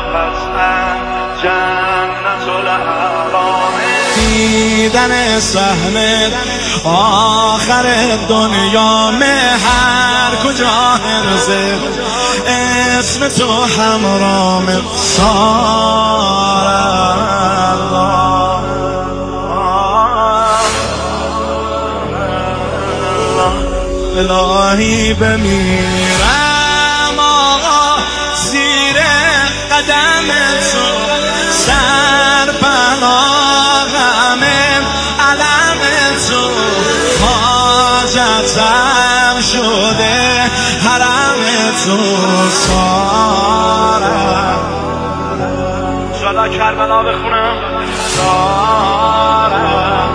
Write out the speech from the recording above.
جنت الأعلام. دیدن صحنه آخر دنیا هر کجا هرزه اسم تو همرام سار الهی بمیرم آقا زیر قدم تو سر پناهم علم تو حاجتم شده حرم تو سارم. شالا کربلا بخونم سارم